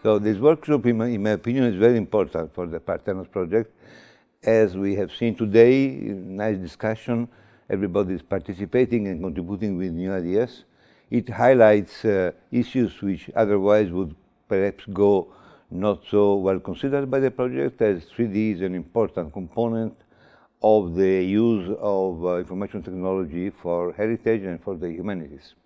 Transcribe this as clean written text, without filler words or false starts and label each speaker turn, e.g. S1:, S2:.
S1: So this workshop, in my opinion, is very important for the Parthenos project. As we have seen today, nice discussion, everybody is participating and contributing with new ideas. It highlights issues which otherwise would perhaps go not so well considered by the project, as 3D is an important component of the use of information technology for heritage and for the humanities.